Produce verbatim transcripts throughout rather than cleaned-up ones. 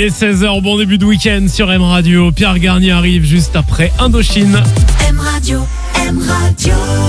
est seize heures, bon début de week-end sur M Radio. Pierre Garnier arrive juste après Indochine. M Radio, M Radio.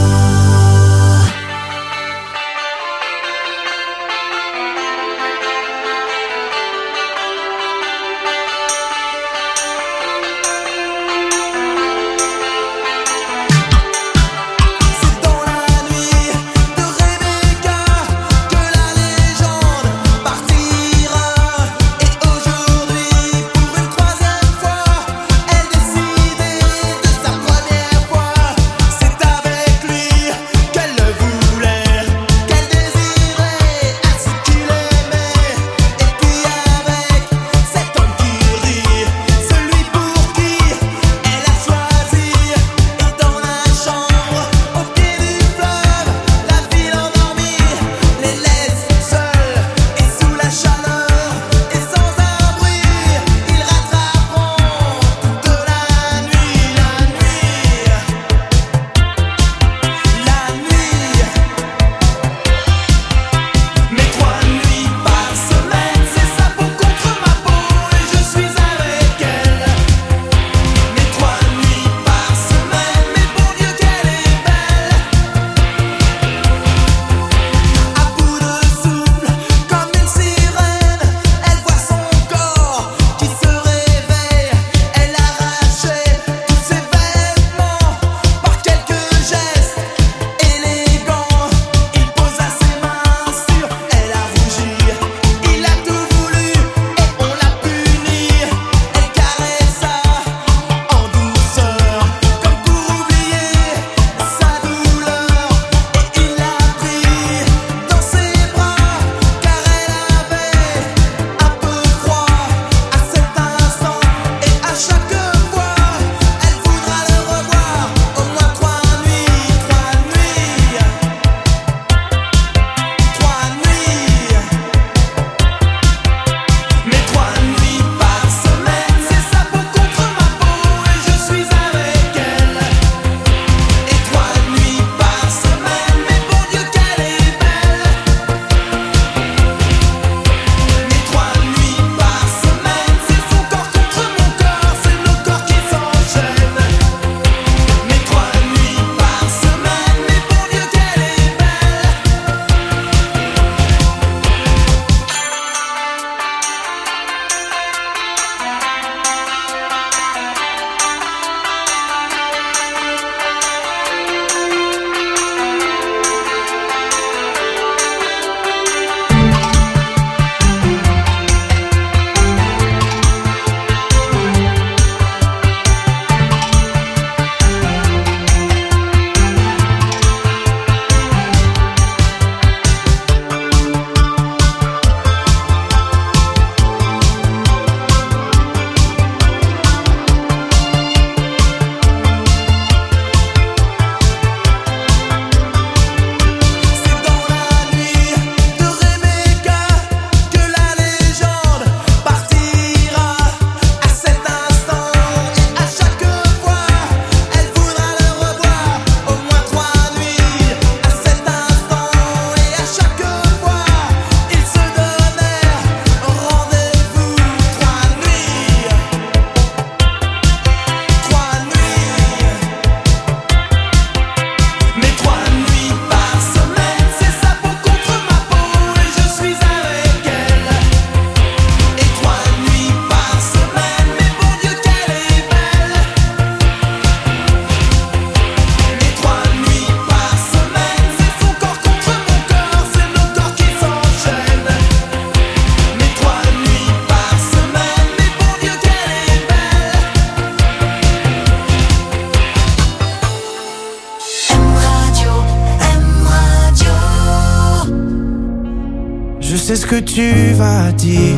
sais ce que tu vas dire,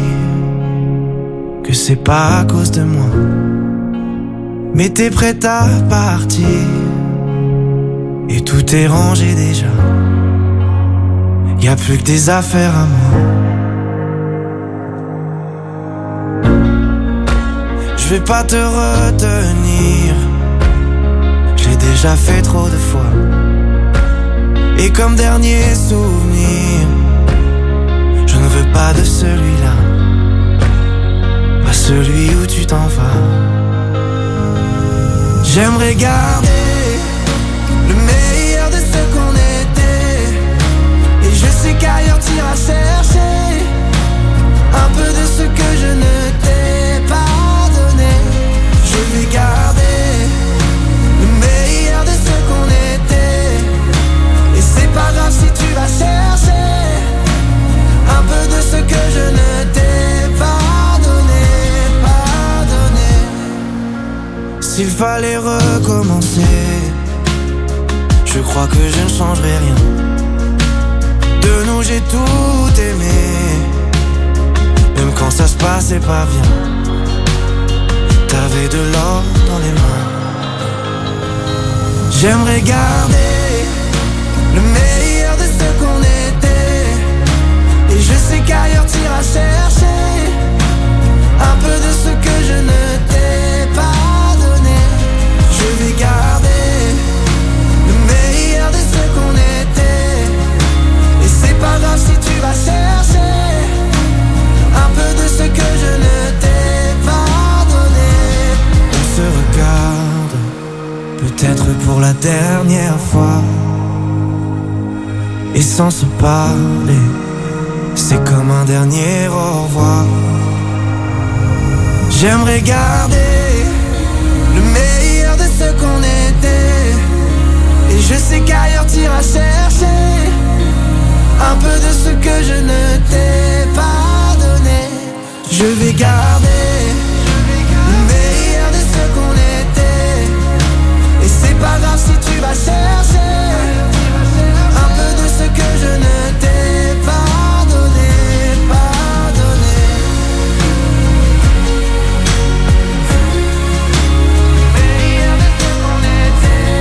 que c'est pas à cause de moi, mais t'es prête à partir, et tout est rangé déjà. Y'a plus que des affaires à moi. Je vais pas te retenir, j'ai déjà fait trop de fois. Et comme dernier souvenir, je ne veux pas de celui-là. à celui où tu t'en vas. J'aimerais garder le meilleur de ce qu'on était, et je sais qu'ailleurs t'iras chercher un peu de ce que je ne t'ai pas donné. Je vais garder le meilleur de ce qu'on était, et c'est pas grave si tu vas chercher un peu de ce que je ne t'ai pas donné, pas donné. S'il fallait recommencer, je crois que je ne changerai rien. De nous j'ai tout aimé, même quand ça se passait pas bien. T'avais de l'or dans les mains. J'aimerais garder le meilleur de ce qu'on était, et je sais qu'ailleurs t'iras chercher un peu de ce que je ne t'ai pas donné. Je vais garder le meilleur de ce qu'on était, et c'est pas grave si tu vas chercher un peu de ce que je ne t'ai pas donné. On se regarde, peut-être pour la dernière fois, et sans se parler, c'est comme un dernier au revoir. J'aimerais garder le meilleur de ce qu'on était, et je sais qu'ailleurs t'iras chercher un peu de ce que je ne t'ai pas donné. Je vais garder le meilleur de ce qu'on était, et c'est pas grave si tu vas chercher un peu de ce que je ne t'ai pas donné, pas donné. Le meilleur de ce qu'on était,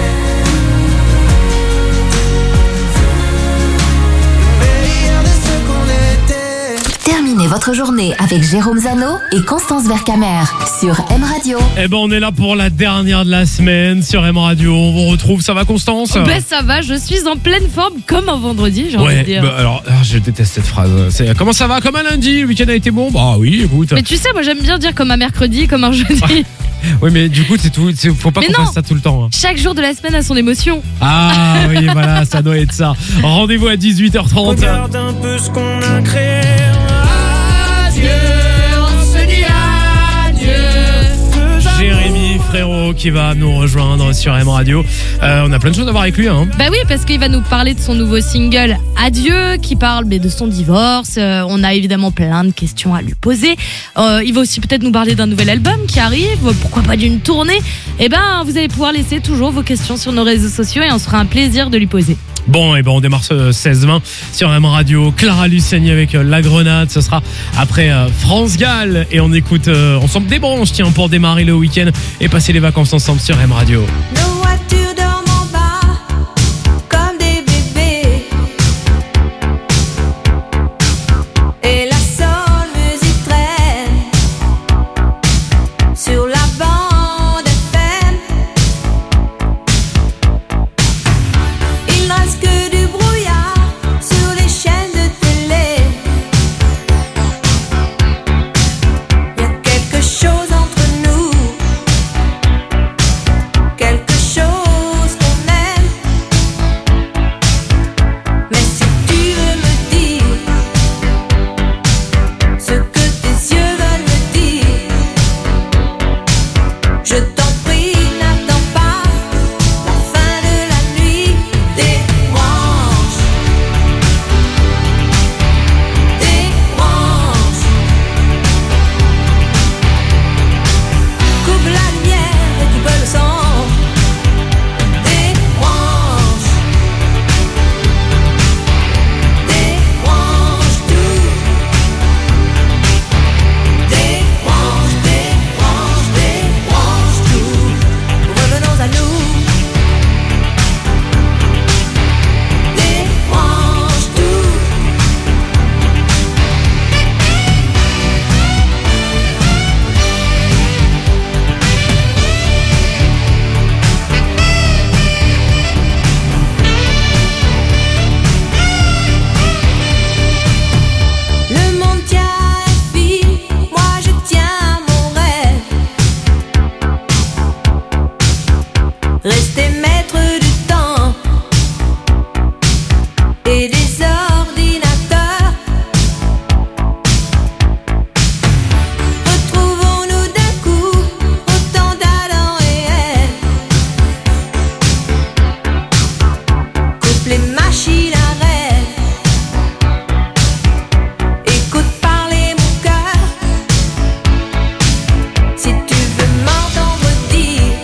le meilleur de ce qu'on était. Terminez votre journée avec Jérôme Zano et Constance Vercamer sur M Radio. Eh ben on est là pour la dernière de la semaine sur M Radio. On vous retrouve, ça va Constance ? Ben ça va, je suis en pleine forme comme un vendredi, j'ai envie Ouais, de dire. bah alors ah, je déteste cette phrase. C'est comment ça va, comme un lundi, le week-end a été bon ? Bah oui, écoute. Mais tu sais, moi j'aime bien dire comme un mercredi, comme un jeudi. Oui, mais du coup, c'est tout, c'est, faut pas Mais qu'on non. fasse ça tout le temps. Hein. Chaque jour de la semaine a son émotion. Ah oui, voilà, ça doit être ça. Rendez-vous à dix-huit heures trente. Regarde un peu ce qu'on a créé. Adieu, on se dit adieu. Jérémy Frérot qui va nous rejoindre sur M Radio. Euh, on a plein de choses à voir avec lui. Hein. Bah oui, parce qu'il va nous parler de son nouveau single Adieu, qui parle mais, de son divorce. Euh, on a évidemment plein de questions à lui poser. Euh, il va aussi peut-être nous parler d'un nouvel album qui arrive. Pourquoi pas d'une tournée ? Eh ben, vous allez pouvoir laisser toujours vos questions sur nos réseaux sociaux et on se fera un plaisir de lui poser. Bon, et ben on démarre ce seize vingt sur M Radio. Clara Luciani avec euh, La Grenade. Ce sera après euh, France Gall. Et on écoute, euh, on s'en débranche, tiens, pour démarrer le week-end et passer les vacances ensemble sur M Radio. Nos voitures dorment en bas, comme des bébés. Et la soul musique traîne sur la bande F M. Il ne reste que du brouillard sur les chaînes de télé. Y a quelque chose entre nous, quelque chose machine à rêve. Écoute parler mon cœur. Si tu veux m'entendre dire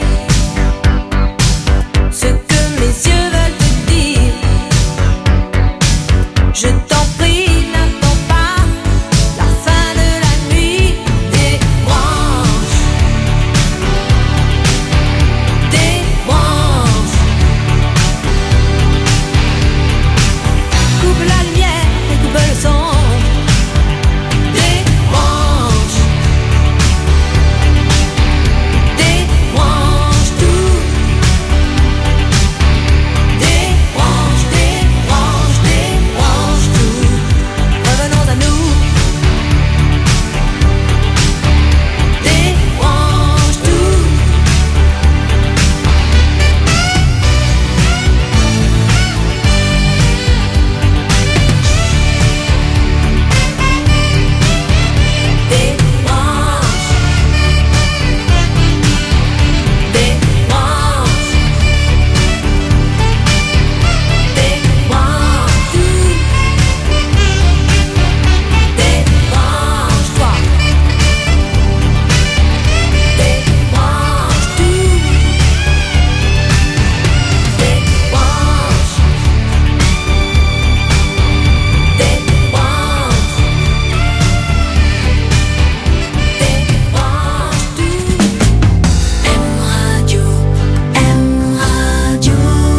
ce que mes yeux veulent te dire, je t'en prie, n'attends pas la fin de la nuit. Débranche, débranche. Coupe la lumière et coupe le son. Débranche, débranche tout. Débranche, débranche, débranche tout. Revenons à nous. Débranche tout. Débranche, débranche, débranche tout. Débranche-toi. Débranche tout. Débranche, débranche, débranche tout. M Radio, M Radio.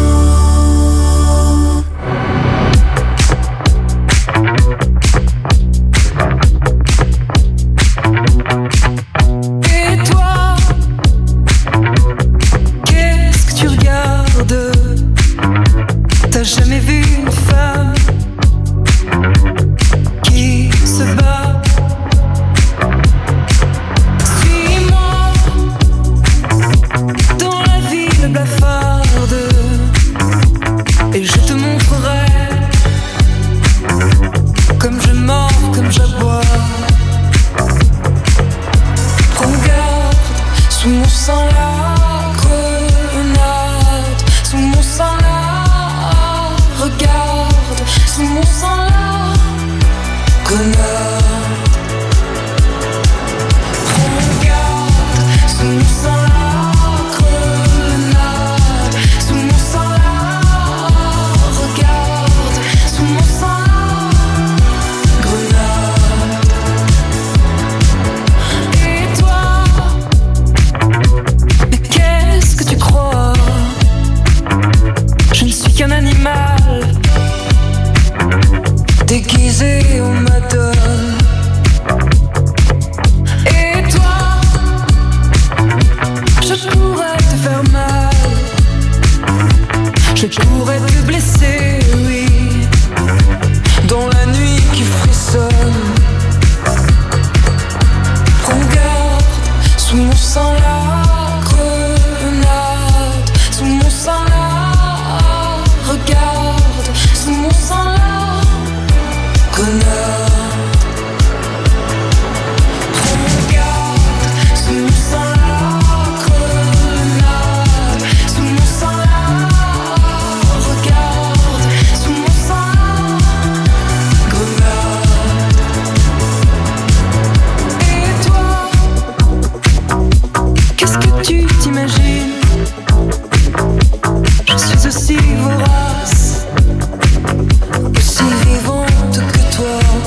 Et toi, qu'est-ce que tu regardes? T'as jamais vu une femme qui se bat? Suis-moi dans la ville blafarde et je te montrerai comme je mords, comme j'aboie. Prends garde, sous mon sang la grenade, sous mon sang la regarde, sous mon sang la grenade. Prends garde, sous mon sang la grenade, sous mon sang la regarde, sous mon sang la grenade. Et toi, mais qu'est-ce que tu crois? Je ne suis qu'un animal déguisé en madone. Et toi, je pourrais te faire mal, je pourrais te blesser, oui, dans la nuit qui frissonne. Prends garde, sous mon sang la grenade, sous mon sang la regarde, sous mon sang la grenade. Prends garde, sous mon sang la grenade, sous mon sang la regarde, sous mon sang la grenade. Et toi, qu'est-ce que tu t'imagines? Je suis aussi vorace, aussi vivante que toi.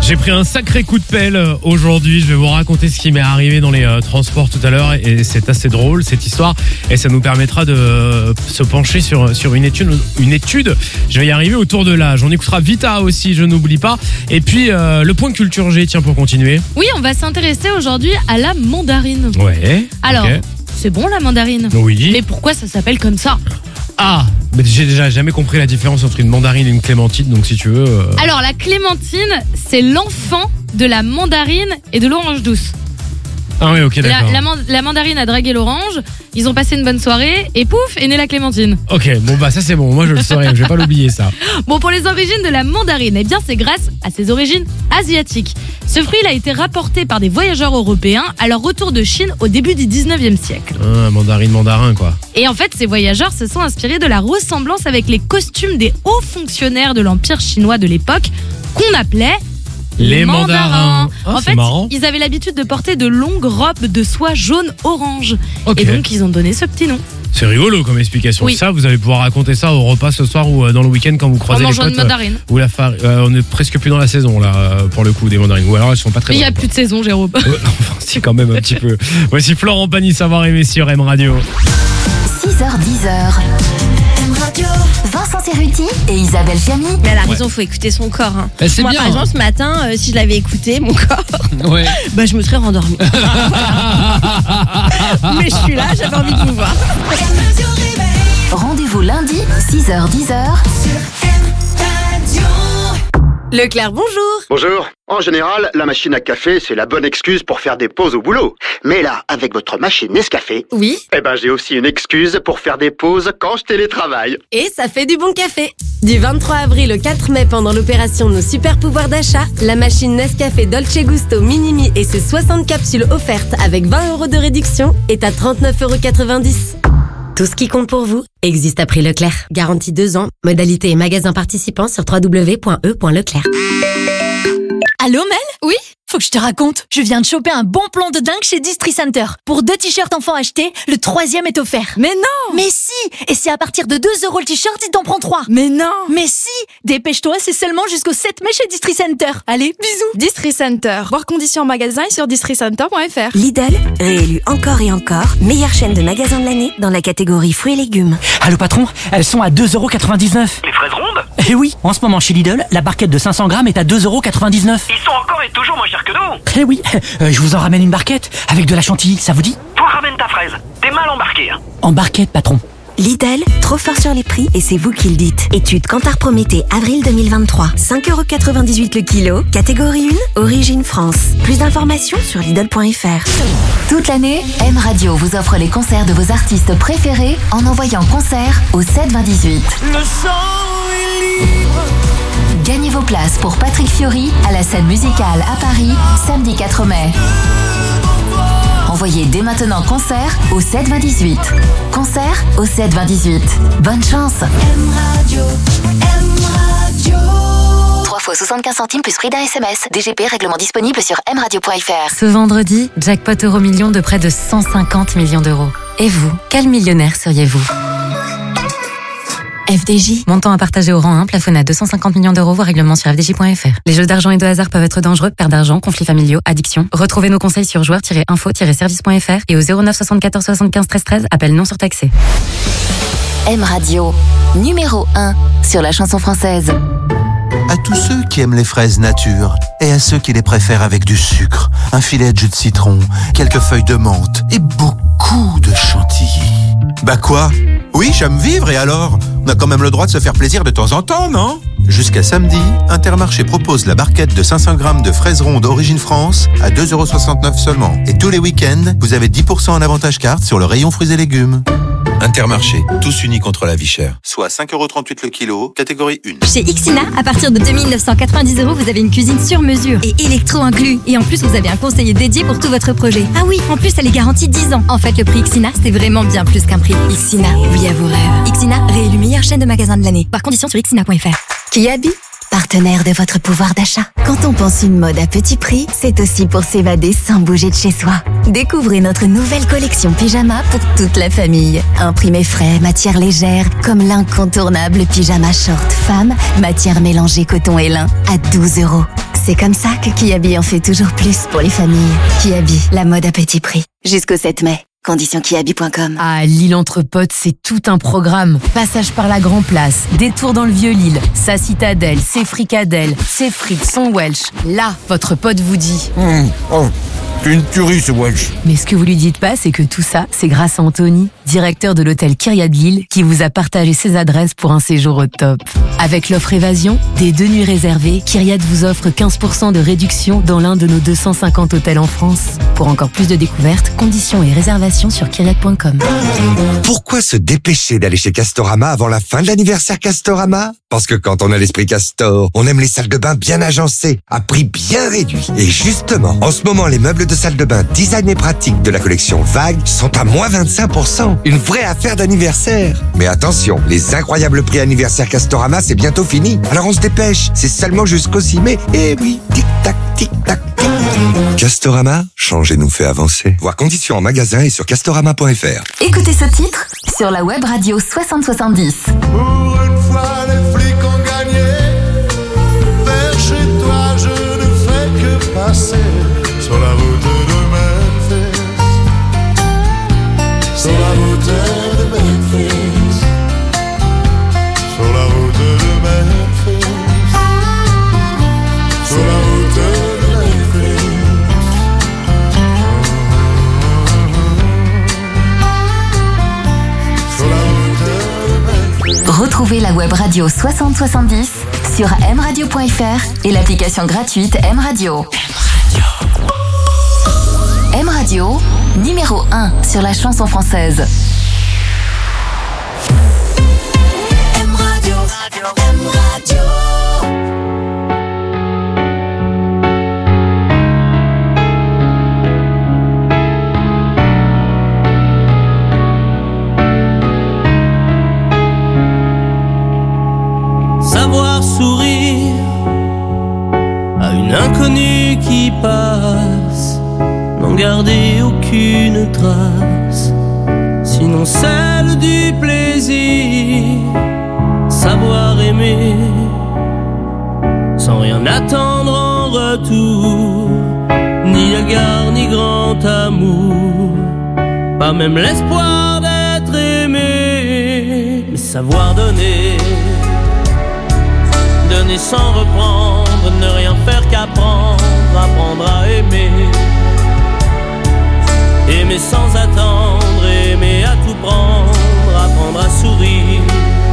J'ai pris un sacré coup de pelle euh, aujourd'hui. Je vais vous raconter ce qui m'est arrivé dans les euh, transports tout à l'heure et c'est assez drôle cette histoire et ça nous permettra de euh, se pencher sur sur une étude. Une étude. Je vais y arriver autour de l'âge. On écoutera Vita aussi, je n'oublie pas. Et puis euh, le point culture G, tiens pour continuer. Oui, on va s'intéresser aujourd'hui à la mandarine. Ouais. Alors, ok. c'est bon la mandarine. Oui. Mais pourquoi ça s'appelle comme ça? Ah, mais j'ai déjà jamais compris la différence entre une mandarine et une clémentine, donc si tu veux. Euh... Alors la clémentine, c'est l'enfant de la mandarine et de l'orange douce. Ah oui, ok, La, d'accord. la, man- la mandarine a dragué l'orange, ils ont passé une bonne soirée et pouf, est née la clémentine. Ok, bon bah ça c'est bon, moi je le saurais, je vais pas l'oublier ça. Bon, pour les origines de la mandarine, eh bien c'est grâce à ses origines asiatiques. Ce fruit il a été rapporté par des voyageurs européens à leur retour de Chine au début du dix-neuvième siècle. Ah, mandarine, mandarin quoi. Et en fait, ces voyageurs se sont inspirés de la ressemblance avec les costumes des hauts fonctionnaires de l'Empire chinois de l'époque qu'on appelait Les mandarins. Ah, en c'est fait, marrant. ils avaient l'habitude de porter de longues robes de soie jaune-orange. Ok. Et donc, ils ont donné ce petit nom. C'est rigolo comme explication. Oui. Ça, vous allez pouvoir raconter ça au repas ce soir ou euh, dans le week-end quand vous En croisez les mangeant potes. une mandarine. euh, ou la far- euh, on est presque plus dans la saison là euh, pour le coup des mandarines. Ou alors elles sont pas très Mais il n'y a bonnes, plus de saison, Jérôme. quoi. Ouais, enfin, si quand même un petit peu. Voici Florent Pagny, Savoir aimer sur M Radio. six heures dix. Vincent Cerruti et Isabelle Camille. Mais elle a raison, faut écouter son corps. hein. Eh, c'est Moi, bien, par hein. exemple, ce matin, euh, si je l'avais écouté, mon corps, Ouais. bah, je me serais rendormie. Mais je suis là, j'avais envie de vous voir. Rendez-vous lundi, six heures dix. Leclerc, bonjour. Bonjour. En général, la machine à café, c'est la bonne excuse pour faire des pauses au boulot. Mais là, avec votre machine Nescafé, Oui, eh ben j'ai aussi une excuse pour faire des pauses quand je télétravaille. et ça fait du bon café. Du vingt-trois avril au quatre mai, pendant l'opération Nos Super Pouvoirs d'achat, la machine Nescafé Dolce Gusto Minimi et ses soixante capsules offertes avec vingt euros de réduction est à trente-neuf euros quatre-vingt-dix. Tout ce qui compte pour vous existe à prix Leclerc. Garantie deux ans. Modalité et magasin participants sur w w w point e point leclerc. Allô Mel? Oui? Faut que je te raconte, je viens de choper un bon plan de dingue chez Distri Center. Pour deux t-shirts enfants achetés, le troisième est offert. Mais non! Mais si! Et c'est à partir de deux euros le t-shirt, il t'en prend trois. Mais non! Mais si! Dépêche-toi, c'est seulement jusqu'au sept mai chez Distri Center. Allez, bisous! Distri Center. Voir conditions en magasin et sur distri center point f r. Lidl, réélu encore et encore, meilleure chaîne de magasins de l'année dans la catégorie fruits et légumes. Allô patron, elles sont à deux euros quatre-vingt-dix-neuf. Les fraises rondes? Eh oui, en ce moment chez Lidl, la barquette de cinq cents grammes est à deux euros quatre-vingt-dix-neuf. Ils sont encore et toujours moins chers que nous. Eh oui, euh, je vous en ramène une barquette avec de la chantilly, ça vous dit? Toi ramène ta fraise. T'es mal embarqué. Hein. En barquette patron. Lidl, trop fort sur les prix et c'est vous qui le dites. Étude Kantar Prométhée, avril deux mille vingt-trois. cinq euros quatre-vingt-dix-huit le kilo, catégorie un, origine France. Plus d'informations sur Lidl point f r. Toute l'année, M Radio vous offre les concerts de vos artistes préférés en envoyant concert au sept vingt dix-huit. Gagnez vos places pour Patrick Fiori à la scène musicale à Paris, samedi quatre mai. Envoyez dès maintenant concert au sept vingt dix-huit. Concert au sept vingt dix-huit. Bonne chance. trois fois soixante-quinze centimes plus prix d'un S M S. D G P, règlement disponible sur m radio point f r. Ce vendredi, jackpot euro million de près de cent cinquante millions d'euros. Et vous, quel millionnaire seriez-vous? F D J. Montant à partager au rang un, plafonné à deux cent cinquante millions d'euros, voire règlement sur f d j point f r. Les jeux d'argent et de hasard peuvent être dangereux, perte d'argent, conflits familiaux, addiction. Retrouvez nos conseils sur joueurs tiret info tiret service point f r et au zéro neuf soixante-quatorze soixante-quinze treize treize, appel non surtaxé. M Radio, numéro un sur la chanson française. À tous ceux qui aiment les fraises nature et à ceux qui les préfèrent avec du sucre, un filet de jus de citron, quelques feuilles de menthe et beaucoup de chantilly. Bah quoi? Oui, j'aime vivre et alors? On a quand même le droit de se faire plaisir de temps en temps, non? Jusqu'à samedi, Intermarché propose la barquette de cinq cents grammes de fraises rondes Origine France à deux euros soixante-neuf seulement. Et tous les week-ends, vous avez dix pour cent en avantage carte sur le rayon fruits et légumes. Intermarché, tous unis contre la vie chère. Soit cinq euros trente-huit le kilo, catégorie un. Chez Ixina, à partir de deux mille neuf cent quatre-vingt-dix euros, vous avez une cuisine sur mesure et électro inclus. Et en plus, vous avez un conseiller dédié pour tout votre projet. Ah oui, en plus, elle est garantie dix ans. En fait, le prix Ixina, c'est vraiment bien plus qu'un prix. Ixina, oui à vos rêves. Ixina, réélu meilleure chaîne de magasins de l'année. Par condition sur ixina point f r. Kiabi, partenaire de votre pouvoir d'achat. Quand on pense une mode à petit prix, c'est aussi pour s'évader sans bouger de chez soi. Découvrez notre nouvelle collection pyjama pour toute la famille. Imprimé frais, matière légère, comme l'incontournable pyjama short femme, matière mélangée coton et lin, à douze euros. C'est comme ça que Kiabi en fait toujours plus pour les familles. Kiabi, la mode à petit prix. Jusqu'au sept mai. Conditions kiabi point com. À Lille entre potes, c'est tout un programme. Passage par la Grand Place, détour dans le Vieux-Lille, sa citadelle, ses fricadelles, ses frites, son Welsh. Là, votre pote vous dit mmh, oh, c'est une tuerie ce Welsh. Mais ce que vous lui dites pas, c'est que tout ça, c'est grâce à Anthony, directeur de l'hôtel Kyriat de Lille, qui vous a partagé ses adresses pour un séjour au top. Avec l'offre Évasion, des deux nuits réservées, Kyriat vous offre quinze pour cent de réduction dans l'un de nos deux cent cinquante hôtels en France. Pour encore plus de découvertes, conditions et réservations sur kyriat point com. Pourquoi se dépêcher d'aller chez Castorama avant la fin de l'anniversaire Castorama? Parce que quand on a l'esprit Castor, on aime les salles de bain bien agencées, à prix bien réduit. Et justement, en ce moment, les meubles de salle de bain design et pratique de la collection Vague sont à moins vingt-cinq pour cent. Une vraie affaire d'anniversaire. Mais attention, les incroyables prix anniversaire Castorama, c'est bientôt fini. Alors on se dépêche, c'est seulement jusqu'au six mai. Et oui, tic-tac, tic-tac, tic. Castorama, changer nous fait avancer. Voir conditions en magasin et sur castorama point f r. Écoutez ce titre sur la web radio soixante soixante-dix. Pour une fois, les flics ont gagné. Vers chez toi, je ne fais que passer sur la route de Memphis. Sur la route de Memphis. Sur la route de Memphis. Sur la route de Memphis. Retrouvez la web radio soixante soixante-dix sur m radio point f r et l'application gratuite M Radio. M Radio, numéro un sur la chanson française. M Radio, M Radio. Savoir sourire à une inconnue qui passe, n'en garder aucune trace, sinon celle du plaisir. Savoir aimer sans rien attendre en retour, ni égard ni grand amour, pas même l'espoir d'être aimé, mais savoir donner. Donner sans reprendre, ne rien faire qu'apprendre, apprendre à aimer. Aimer sans attendre, aimer à tout prendre, apprendre à sourire.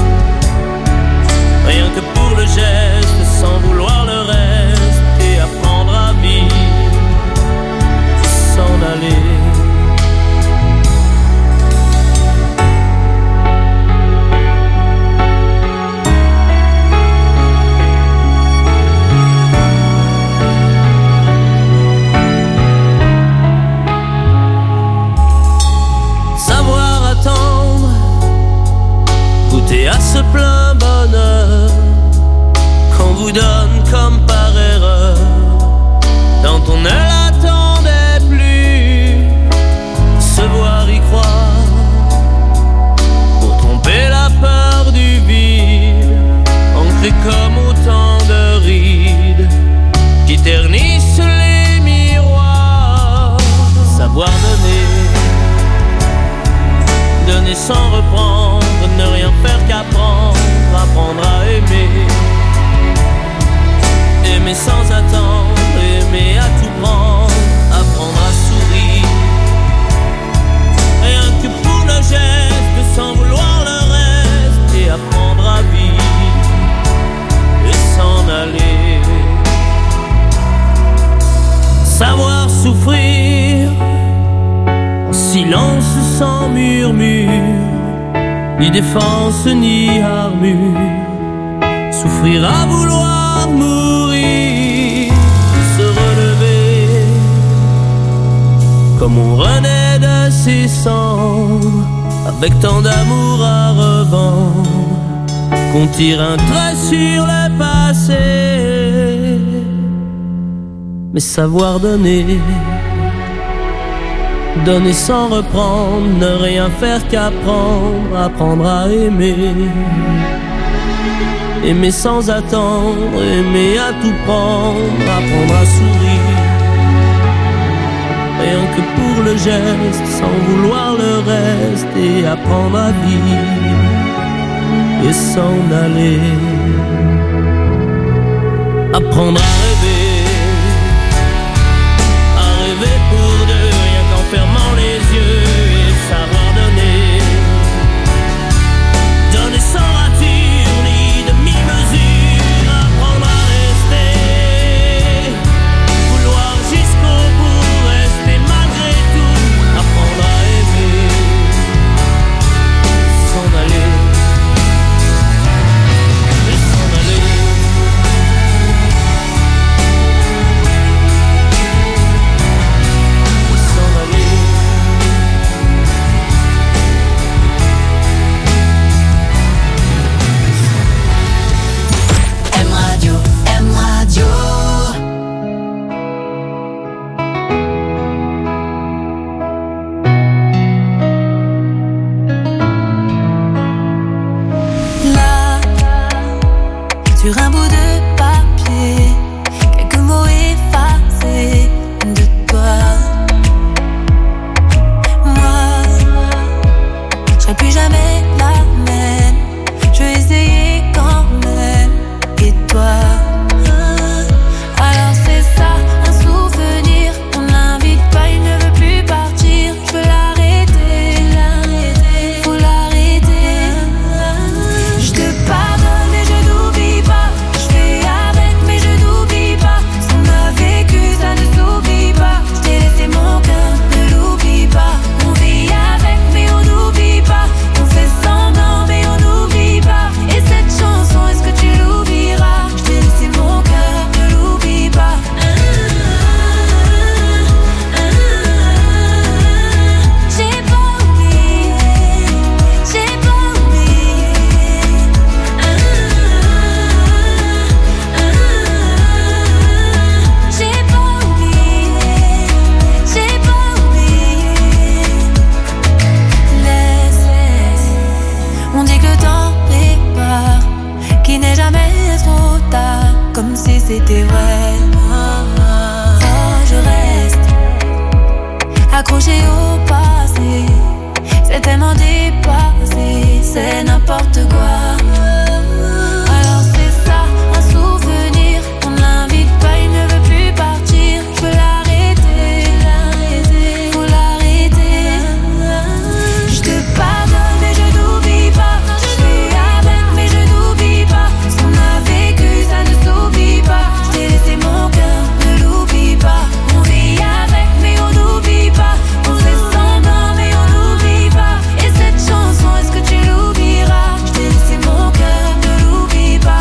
Rien que pour le geste, sans vouloir le reste, et apprendre à vivre, s'en aller. Goûter à ce plein bonheur qu'on vous donne comme par erreur, quand on ne l'attendait plus. Se voir y croire pour tromper la peur du vide, ancré comme autant de rides qui ternissent les miroirs. Savoir donner, donner sans reprendre, ne rien faire qu'apprendre, apprendre à aimer. Aimer sans attendre, aimer à tout prendre, apprendre à sourire. Rien que pour le geste, sans vouloir le reste, et apprendre à vivre, et s'en aller. Savoir souffrir, silence sans murmure, ni défense ni armure. Souffrir à vouloir mourir, se relever comme on renaît de ses cendres, avec tant d'amour à revendre qu'on tire un trait sur le passé. Mais savoir donner, donner sans reprendre, ne rien faire qu'apprendre, apprendre à aimer. Aimer sans attendre, aimer à tout prendre, apprendre à sourire. Rien que pour le geste, sans vouloir le reste, et apprendre à vivre et s'en aller. Apprendre à rêver, à rêver pour deux, rien qu'en fermant les yeux, et savoir donner, donner sans rature ni demi-mesure. Apprendre à rester, vouloir jusqu'au bout, rester malgré tout. Apprendre à aimer, s'en aller, et s'en aller. M Radio, M Radio. Là, sur un bout de papier, quelques mots effacés de toi. Moi, je serai plus jamais la même. Je vais essayer quand même. Et toi, alors c'est ça, un souvenir. On l'invite pas, il ne veut plus partir. Je veux l'arrêter, l'arrêter, faut l'arrêter. Je te pardonne mais je n'oublie pas. Je fais avec mais je n'oublie pas. Ce qu'on a vécu ça ne s'oublie pas. Je t'ai laissé mon cœur, ne l'oublie pas. On vit avec mais on n'oublie pas. On fait semblant mais on n'oublie pas. Et cette chanson, est-ce que tu l'oublieras? Je t'ai laissé mon cœur, ne l'oublie pas. J'ai pas oublié, j'ai pas oublié. J'ai pas oublié, j'ai pas oublié. Laisse, laisse. On dit que le temps répare, qu'il n'est jamais trop tard, comme si c'était vrai. Oh, je reste accroché au passé, c'est tellement dépassé, c'est n'importe quoi. Alors c'est ça, un souvenir. On l'invite pas, il ne veut plus partir. Je veux l'arrêter, l'arrêter, faut l'arrêter. Je te pardonne mais je n'oublie pas. Je fais avec mais je n'oublie pas. Ce qu'on a vécu ça ne s'oublie pas. Je t'ai laissé mon cœur, ne l'oublie pas. On vit avec mais on n'oublie pas. On fait semblant mais on n'oublie pas. Et cette chanson, est-ce que tu l'oublieras? Je t'ai laissé mon cœur, ne l'oublie pas.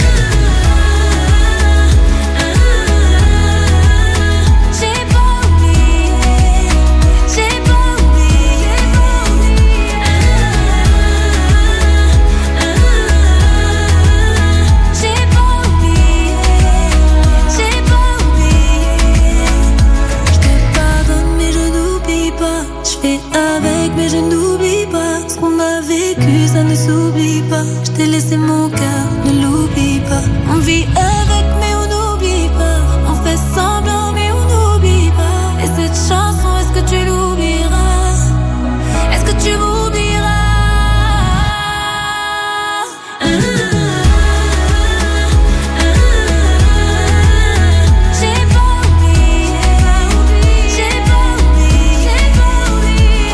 J'ai pas oublié, j'ai pas oublié. J'ai pas oublié, j'ai pas oublié. Je te pardonne mais je n'oublie pas. Je fais avec mais je n'oublie pas. Ce qu'on a vécu ça ne s'oublie pas. Je t'ai laissé mon cœur, ne l'oublie pas. On vit avec mais on n'oublie pas. On fait semblant mais on n'oublie pas. Et cette chanson, est-ce que tu l'oublieras? Est-ce que tu m'oublieras? J'ai pas oublié, j'ai pas oublié, j'ai pas oublié.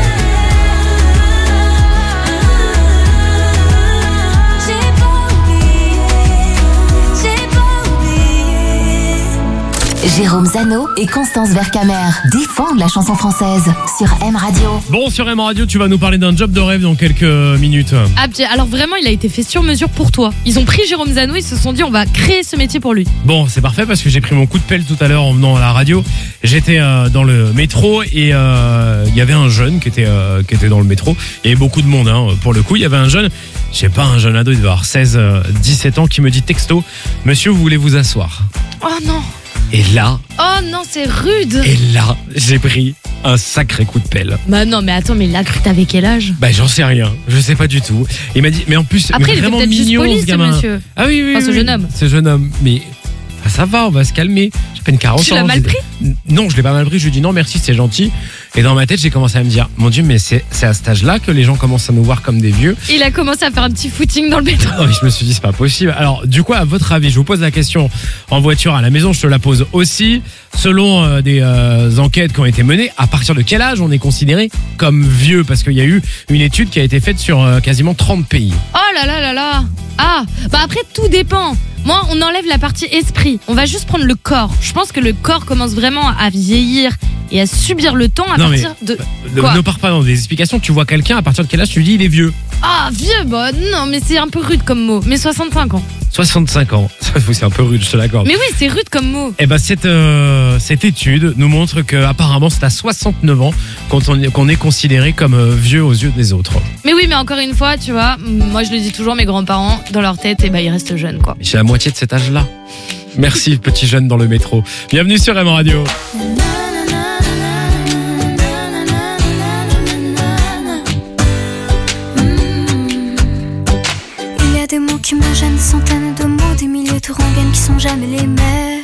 J'ai pas oublié, j'ai pas oublié. Jérôme Zano et Constance Vercamer défendent la chanson française sur M Radio. Bon, sur M Radio, tu vas nous parler d'un job de rêve dans quelques minutes. Ah, alors vraiment, il a été fait sur mesure pour toi. Ils ont pris Jérôme Zano, ils se sont dit on va créer ce métier pour lui. Bon, c'est parfait parce que j'ai pris mon coup de pelle tout à l'heure en venant à la radio. J'étais euh, dans le métro et il euh, y avait un jeune qui était, euh, qui était dans le métro. Il y avait beaucoup de monde, hein, pour le coup. Il y avait un jeune, je sais pas, un jeune ado, il devait avoir seize, dix-sept ans, qui me dit texto: monsieur, vous voulez vous asseoir? Oh non. Et là, Oh non, c'est rude. et là, j'ai pris un sacré coup de pelle. Bah non, mais attends, mais il l'a cru, t'avais quel âge? Bah j'en sais rien, je sais pas du tout. Il m'a dit, mais en plus, Après, mais il était vraiment peut-être juste mignon poli, ce ce gamin. monsieur. Ah oui, oui, Enfin, ce oui, jeune homme. Ce jeune homme, mais bah, ça va, on va se calmer. J'ai peine quarante ans. Tu l'as mal j'ai- pris? Non, je l'ai pas mal pris. Je lui ai dit non, merci, c'est gentil. Et dans ma tête, j'ai commencé à me dire, mon Dieu, mais c'est c'est à cet âge-là que les gens commencent à nous voir comme des vieux. Il a commencé à faire un petit footing dans le béton. Non, mais je me suis dit, c'est pas possible. Alors, du coup, à votre avis, je vous pose la question en voiture, à la maison, je te la pose aussi. Selon euh, des euh, enquêtes qui ont été menées, à partir de quel âge on est considéré comme vieux? Parce qu'il y a eu une étude qui a été faite sur euh, quasiment trente pays. Oh là là là là. Ah, bah après, tout dépend. Moi, on enlève la partie esprit. On va juste prendre le corps. Je pense que le corps commence vraiment à vieillir et à subir le temps à Non, mais- partir de... Ne, Quoi ne pars pas dans des explications. Tu vois quelqu'un, à partir de quel âge tu dis il est vieux? Ah, vieux, bah non, mais c'est un peu rude comme mot. Mais soixante-cinq ans. soixante-cinq ans. C'est un peu rude, je te l'accorde. Mais oui, c'est rude comme mot. Eh ben cette euh, cette étude nous montre que apparemment c'est à soixante-neuf ans quand on qu'on est considéré comme euh, vieux aux yeux des autres. Mais oui, mais encore une fois, tu vois, moi je le dis toujours, mes grands-parents, dans leur tête, eh ben, ils restent jeunes, quoi. J'ai la moitié de cet âge-là. Merci petit jeune dans le métro. Bienvenue sur M Radio. Il y a des mots qui me gênent, centaines de mots, des milliers de rengaines qui sont jamais les mêmes.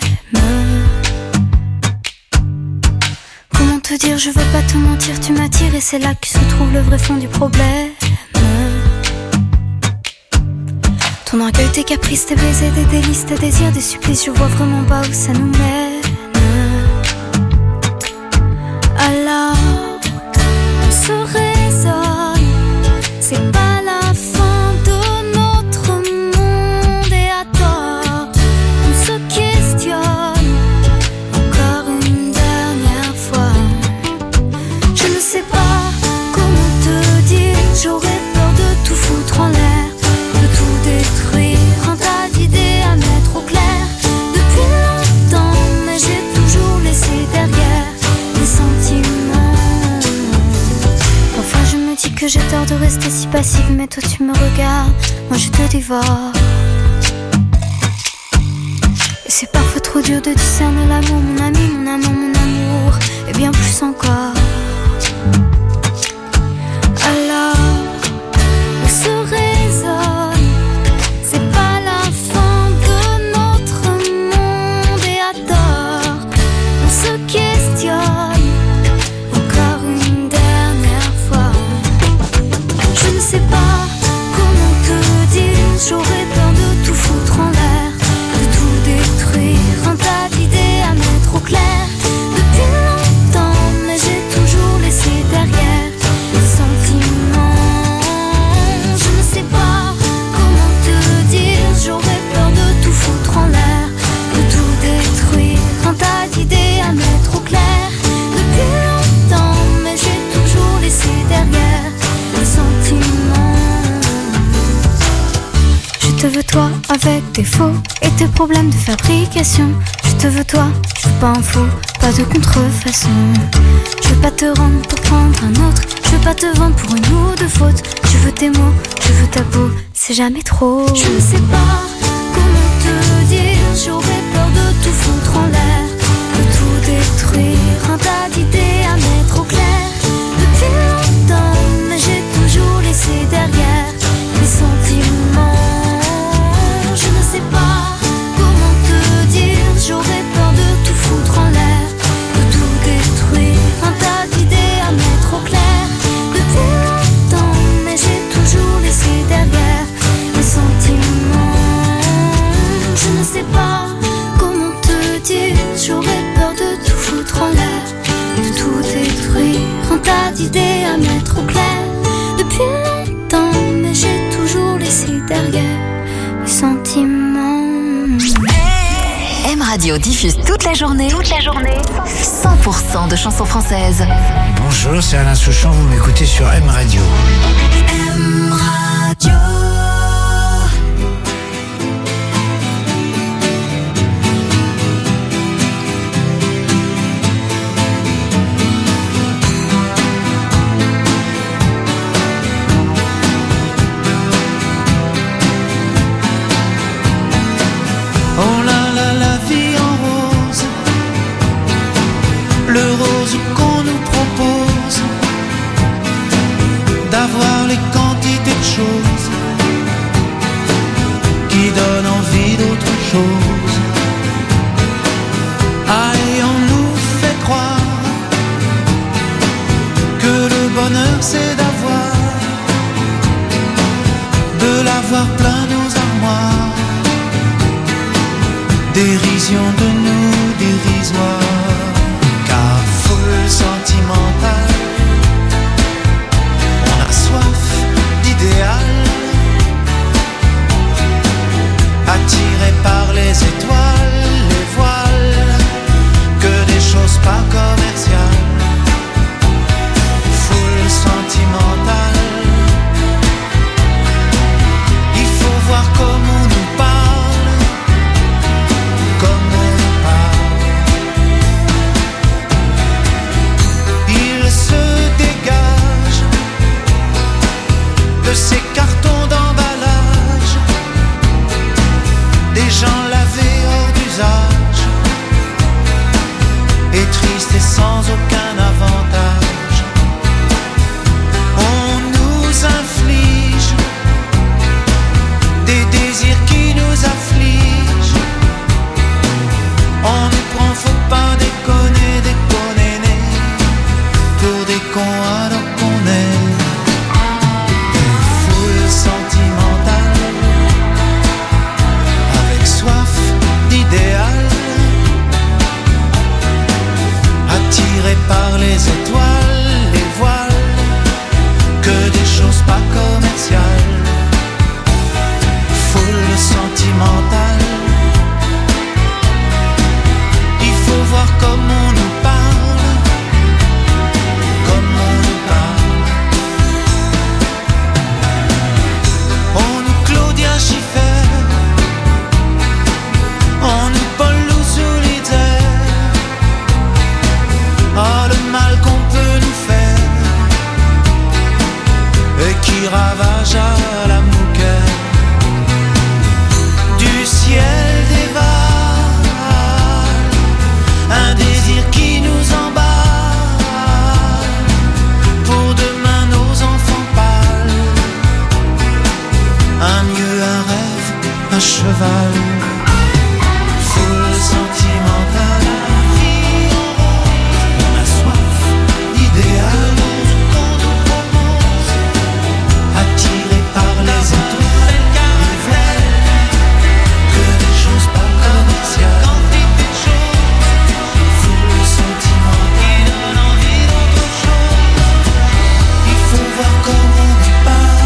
Comment te dire, je veux pas te mentir, tu m'attires et c'est là que se trouve le vrai fond du problème. Ton orgueil, tes caprices, tes baisers, des délices, tes désirs, des supplices, je vois vraiment pas où ça nous mène. Alors, on se raisonne, c'est pas la fin de notre monde et à tort, on se questionne encore une dernière fois. Je ne sais pas comment te dire, j'aurais peur de tout foutre en l'air, de tout détruire, un tas d'idées à mettre au clair. Depuis longtemps, mais j'ai toujours laissé derrière les sentiments. Parfois je me dis que j'ai tort de rester si passive, mais toi tu me regardes, moi je te dévore. Et c'est parfois trop dur de discerner l'amour, mon ami, mon amant, mon amour, et bien plus encore. Alors, on se raisonne, c'est pas la fin de notre monde et à tort, on se questionne encore une dernière fois. Je ne sais pas comment te dire, j'aurais peur de tout foutre en l'air, de tout détruire, un tas d'idées à mettre au clair. Depuis longtemps, mais j'ai toujours laissé derrière les sentiments. Je ne sais pas comment te dire, j'aurais peur de tout foutre en l'air, de tout détruire, un tas d'idées à mettre au clair. Depuis longtemps, mais j'ai toujours laissé derrière les sentiments. Je te veux toi avec tes faux et tes problèmes de fabrication. Je te veux toi, je veux pas un faux, pas de contrefaçon. Je veux pas te rendre pour prendre un autre, je veux pas te vendre pour une ou deux fautes. Je veux tes mots, je veux ta peau, c'est jamais trop. Je ne sais pas comment te dire, j'aurais peur de tout foutre en l'air, de tout détruire, un tas d'idées à mettre au clair. Depuis longtemps, mais j'ai toujours laissé derrière les sentiments. Je ne sais pas comment te dire, j'aurais peur de tout foutre en l'air, de tout détruire, un tas d'idées à mettre au clair. Depuis longtemps, mais j'ai toujours laissé derrière les sentiments. Je ne sais pas comment te dire, j'aurais peur de tout foutre en l'air, de tout détruire, un tas d'idées à mettre au clair. Depuis longtemps, mais j'ai toujours laissé derrière les sentiments. M Radio diffuse toute la journée, toute la journée, cent pour cent de chansons françaises. Bonjour, c'est Alain Souchon, vous m'écoutez sur M Radio. M Radio. Oh là là, la vie en rose, chose qui donne envie d'autre chose. Ah, et on nous fait croire que le bonheur c'est d'avoir, de l'avoir plein nos armoires. Dérision de nous dérisoire, car foule sentimentale, on a soif d'idéal, attiré par les étoiles, les voiles, que des choses pas commerciales. Foule sentimentale, il faut voir comment on nous parle, comme on nous parle. Il se dégage de ces cartons d'emballage, des gens lavés hors d'usage, et tristes et sans aucun avantage. On nous inflige des désirs qui nous affligent. On nous prend, faut pas déconner, déconner, né, pour des cons alors qu'on est une foule sentimentale, avec soif d'idéal, attiré par les étoiles, les voiles, que des choses pas commerciales. Foule sentimentale, il faut voir comment on nous parle, comment on nous parle. On nous Claudia Schiffer, on nous Paul Louis-Solitaire. Oh, le mal qu'on peut nous faire, et qui ravage à la mouquette. Du ciel dévale un désir qui nous emballe, pour demain nos enfants pâles, un mieux, un rêve, un cheval. Foule sentimentale, on a soif d'idéal, attiré par les étoiles, que des choses pas commerciales. Foule sentimentale, donne envie d'autre chose. Il faut voir comment on nous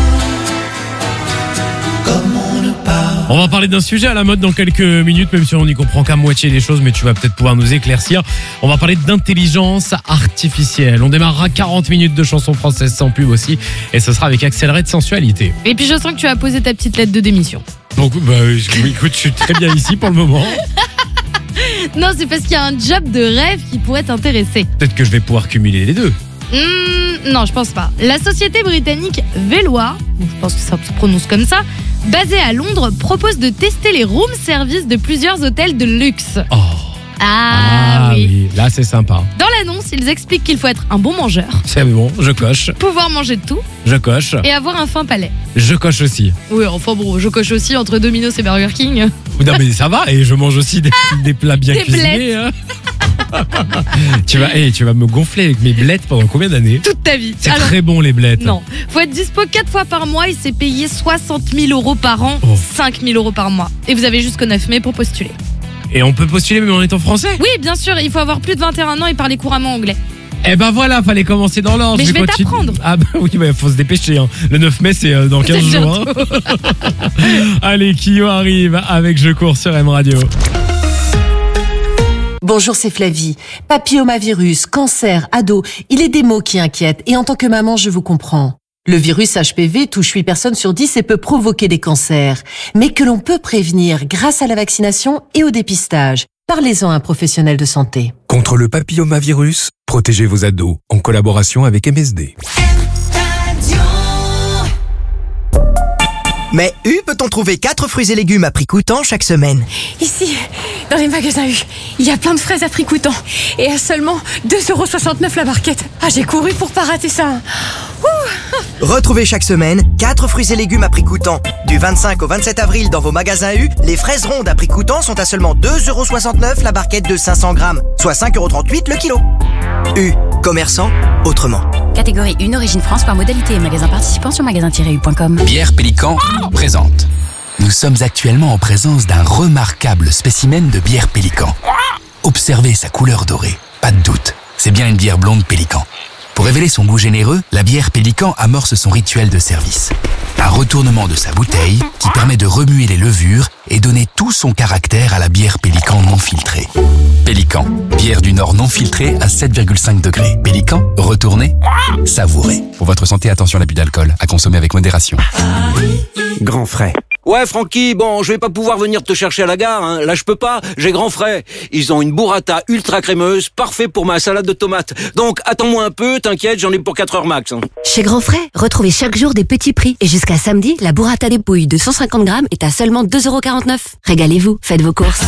parle, comment on nous parle. On va parler d'un sujet à la mode dans quelques minutes, même si on n'y comprend qu'à moitié les choses, mais tu vas peut-être pouvoir nous éclaircir. On va parler d'intelligence artificielle. On démarrera quarante minutes de chansons françaises sans pub aussi, et ce sera avec Axel Red Sensualité. Et puis je sens que tu as posé ta petite lettre de démission. Donc, bah, écoute, je suis très bien ici pour le moment. Non, c'est parce qu'il y a un job de rêve qui pourrait t'intéresser. Peut-être que je vais pouvoir cumuler les deux. Mmh, non, je pense pas. La société britannique Velour, je pense que ça se prononce comme ça, basée à Londres, propose de tester les room service de plusieurs hôtels de luxe. Oh. Ah, Ah oui. oui, là c'est sympa. Dans l'annonce, ils expliquent qu'il faut être un bon mangeur, C'est bon, je coche, pouvoir manger de tout je coche, et avoir un fin palais. je coche aussi. Oui, enfin bon, je coche aussi entre Domino's et Burger King. Non mais ça va, et je mange aussi des, des plats bien Des cuisinés. Hein. tu, vas, hey, tu vas me gonfler avec mes blettes pendant combien d'années? Toute ta vie. C'est Alors, très bon les blettes. non, faut être dispo quatre fois par mois et c'est payé soixante mille euros par an, Oh. cinq mille euros par mois. Et vous avez jusqu'au neuf mai pour postuler. Et on peut postuler même en étant français? Oui, bien sûr, il faut avoir plus de vingt et un ans et parler couramment anglais. Eh ben voilà, fallait commencer dans l'ordre. Mais je vais continue. t'apprendre. Ah bah oui, bah, faut se dépêcher. Hein. Le neuf mai, c'est euh, dans quinze C'est jours. Hein. Allez, Kyo arrive avec Je cours sur M Radio. Bonjour, c'est Flavie. Papillomavirus, cancer, ado, il est des mots qui inquiètent et en tant que maman, je vous comprends. Le virus H P V touche huit personnes sur dix et peut provoquer des cancers, mais que l'on peut prévenir grâce à la vaccination et au dépistage. Parlez-en à un professionnel de santé. Contre le papillomavirus, protégez vos ados en collaboration avec M S D. Mais U peut-on trouver quatre fruits et légumes à prix coûtant chaque semaine? Ici, dans les magasins U, il y a plein de fraises à prix coûtant. Et à seulement deux euros soixante-neuf la barquette. Ah, j'ai couru pour pas rater ça. Ouh. Retrouvez chaque semaine quatre fruits et légumes à prix coûtant. Du vingt-cinq au vingt-sept avril dans vos magasins U, les fraises rondes à prix coûtant sont à seulement deux euros soixante-neuf la barquette de cinq cents grammes, soit cinq euros trente-huit le kilo. U, commerçant autrement. Catégorie un, Origine France par modalité. Magasin participant sur magasin tiret u point com. Bière Pélican présente. Nous sommes actuellement en présence d'un remarquable spécimen de bière Pélican. Observez sa couleur dorée. Pas de doute, c'est bien une bière blonde Pélican. Pour révéler son goût généreux, la bière Pélican amorce son rituel de service. Un retournement de sa bouteille qui permet de remuer les levures et donner tout son caractère à la bière Pélican non filtrée. Pélican, bière du Nord non filtrée à sept virgule cinq degrés. Pélican, retournez, savourez. Pour votre santé, attention à l'abus d'alcool, à consommer avec modération. Grand frais. Ouais, Francky, bon, je vais pas pouvoir venir te chercher à la gare, hein. Là, je peux pas, j'ai grand frais. Ils ont une burrata ultra crémeuse, parfait pour ma salade de tomates. Donc, attends-moi un peu, t'inquiète, j'en ai pour quatre heures max. Hein. Chez Grand Frais, retrouvez chaque jour des petits prix. Et jusqu'à samedi, la burrata des pouilles de cent cinquante grammes est à seulement deux euros quarante-neuf. Régalez-vous, faites vos courses.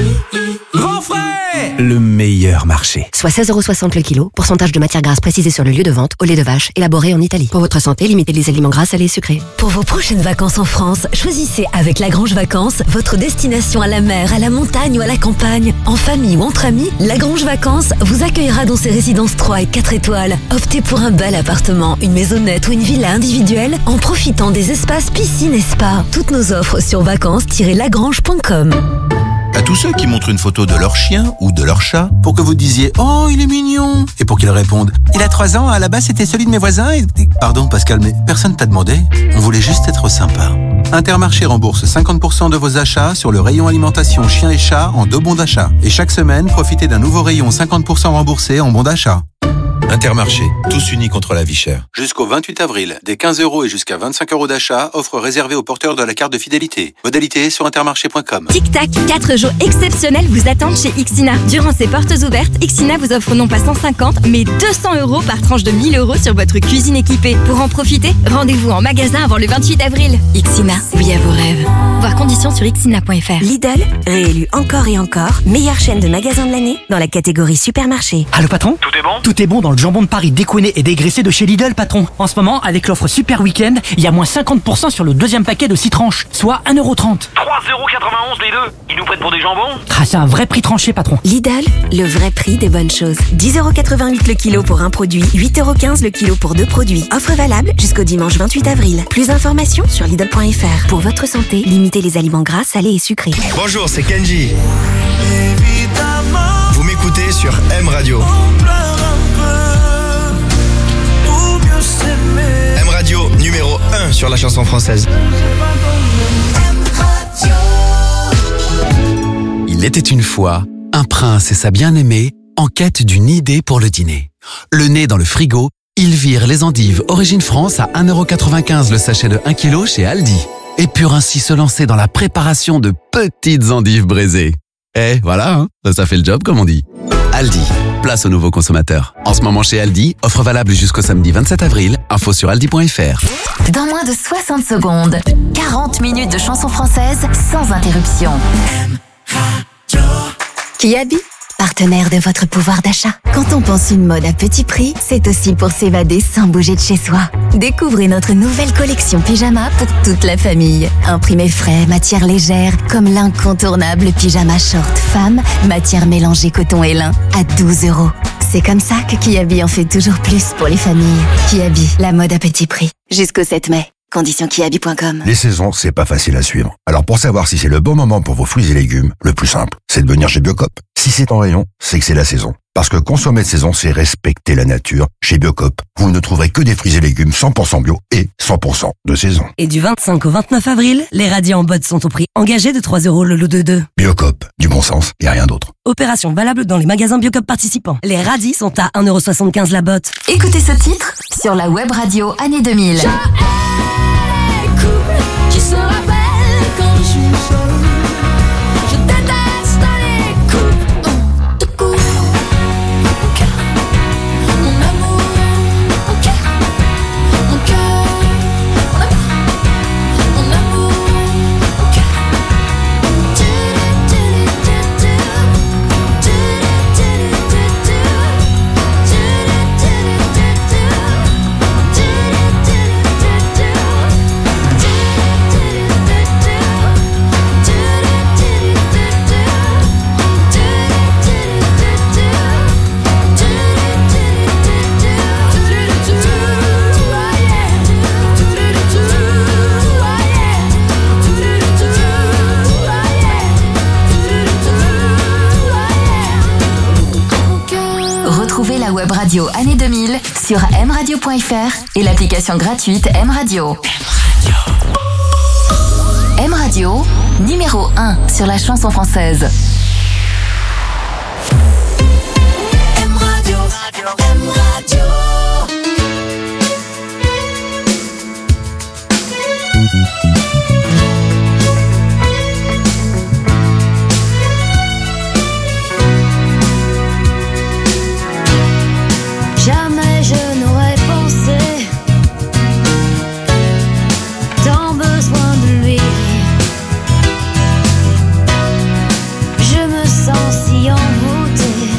Grand frais! Le meilleur marché. Soit seize euros soixante le kilo, pourcentage de matière grasse précisé sur le lieu de vente, au lait de vache, élaboré en Italie. Pour votre santé, limitez les aliments gras, salés et sucrés. Pour vos prochaines vacances en France, choisissez avec Lagrange Vacances votre destination à la mer, à la montagne ou à la campagne. En famille ou entre amis, Lagrange Vacances vous accueillera dans ses résidences trois et quatre étoiles. Optez pour un bel appartement, une maisonnette ou une villa individuelle en profitant des espaces piscine et spa. Toutes nos offres sur vacances tiret lagrange point com. À tous ceux qui montrent une photo de leur chien ou de leur chat pour que vous disiez « Oh, il est mignon !» et pour qu'ils répondent « Il a trois ans, à la base c'était celui de mes voisins et... » Pardon Pascal, mais personne t'a demandé. On voulait juste être sympa. Intermarché rembourse cinquante pour cent de vos achats sur le rayon alimentation chien et chat en deux bons d'achat. Et chaque semaine, profitez d'un nouveau rayon cinquante pour cent remboursé en bons d'achat. Intermarché, tous unis contre la vie chère. Jusqu'au vingt-huit avril, des quinze euros et jusqu'à vingt-cinq euros d'achat, offre réservée aux porteurs de la carte de fidélité. Modalité sur intermarché point com. Tic Tac, quatre jours exceptionnels vous attendent chez Ixina. Durant ces portes ouvertes, Ixina vous offre non pas cent cinquante, mais deux cents euros par tranche de mille euros sur votre cuisine équipée. Pour en profiter, rendez-vous en magasin avant le vingt-huit avril. Ixina, oui à vos rêves. Voir conditions sur ixina point f r. Lidl, réélu encore et encore, meilleure chaîne de magasins de l'année dans la catégorie supermarché. Allô patron? Tout est bon? Tout est bon dans le jambon de Paris découiné et dégraissé de chez Lidl, patron. En ce moment, avec l'offre Super Week-end, il y a moins cinquante pour cent sur le deuxième paquet de six tranches, soit un euro trente. trois euros quatre-vingt-onze les deux. Ils nous prennent pour des jambons? Ah, c'est un vrai prix tranché, patron. Lidl, le vrai prix des bonnes choses. dix euros quatre-vingt-huit le kilo pour un produit, huit euros quinze le kilo pour deux produits. Offre valable jusqu'au dimanche vingt-huit avril. Plus d'informations sur Lidl point f r. Pour votre santé, limitez les aliments gras, salés et sucrés. Bonjour, c'est Kenji. Vous m'écoutez sur M Radio. M Radio numéro un sur la chanson française. Il était une fois un prince et sa bien-aimée en quête d'une idée pour le dîner. Le nez dans le frigo, ils virent les endives Origine France à un euro quatre-vingt-quinze le sachet de un kilo chez Aldi. Et purent ainsi se lancer dans la préparation de petites endives braisées. Eh, voilà, hein, ça fait le job comme on dit. Aldi, place aux nouveaux consommateurs. En ce moment chez Aldi, offre valable jusqu'au samedi vingt-sept avril. Info sur aldi point f r. Dans moins de soixante secondes, quarante minutes de chansons françaises sans interruption. Kiabi, partenaire de votre pouvoir d'achat. Quand on pense une mode à petit prix, c'est aussi pour s'évader sans bouger de chez soi. Découvrez notre nouvelle collection pyjama pour toute la famille. Imprimé frais, matière légère, comme l'incontournable pyjama short femme, matière mélangée coton et lin, à douze euros. C'est comme ça que Kiabi en fait toujours plus pour les familles. Kiabi, la mode à petit prix. Jusqu'au sept mai. Conditions kiabi point com. Les saisons, c'est pas facile à suivre. Alors pour savoir si c'est le bon moment pour vos fruits et légumes, le plus simple, c'est de venir chez Biocop. Si c'est en rayon, c'est que c'est la saison. Parce que consommer de saison, c'est respecter la nature. Chez Biocop, vous ne trouverez que des fruits et légumes cent pour cent bio et cent pour cent de saison. Et du vingt-cinq au vingt-neuf avril, les radis en botte sont au prix engagé de trois euros le lot de deux. Biocop, du bon sens et rien d'autre. Opération valable dans les magasins Biocop participants. Les radis sont à un euro soixante-quinze la botte. Écoutez ce titre sur la web radio année deux mille. Qui se rappelle quand je suis seul. Je déteste les coups de coups. Mon cœur, mon amour, mon cœur, mon cœur, mon amour, mon amour. la web radio année deux mille sur m radio point f r et l'application gratuite M Radio. M Radio, numéro un sur la chanson française. M Radio, M Radio. Jamais je n'aurais pensé tant besoin de lui. Je me sens si envoûtée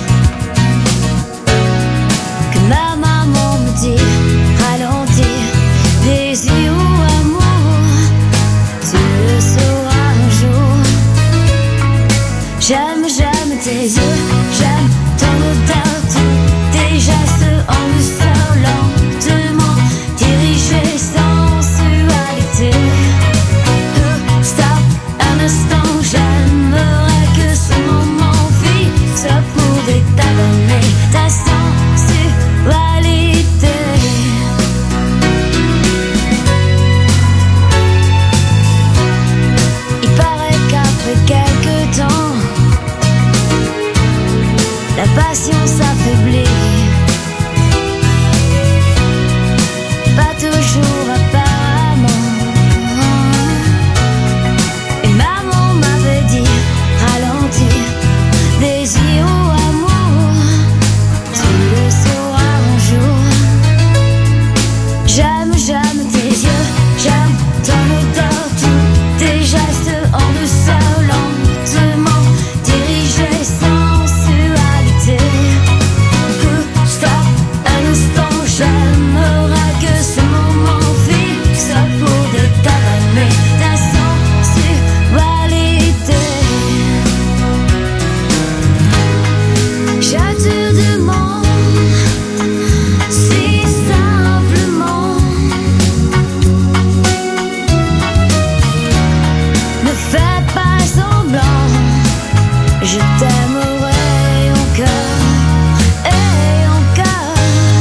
que ma maman me dit ralentir, désir ou amour, tu le sauras un jour. J'aime, j'aime tes yeux, j'aime ton odeur, tous tes gestes en douceur, lentement dirigés, sensualité. Euh, Stop un instant, j'aimerais que ce moment fixe pouvait t'abonner ta sensualité. Il paraît qu'après quelques temps, la patience s'affaiblit. Pas toujours apparemment. Et maman m'avait dit ralentir, désir ou amour, tu le sauras un jour. J'aime, j'aime tes yeux, j'aime ton odeur, tous tes gestes en douceur, lentement dirigés, sensualité. Euh, Stop un instant, j'aimerais que ce moment fixe pouvait t'abonner ta sensualité. Je te demande si simplement, ne fais pas semblant, je t'aimerai encore et encore.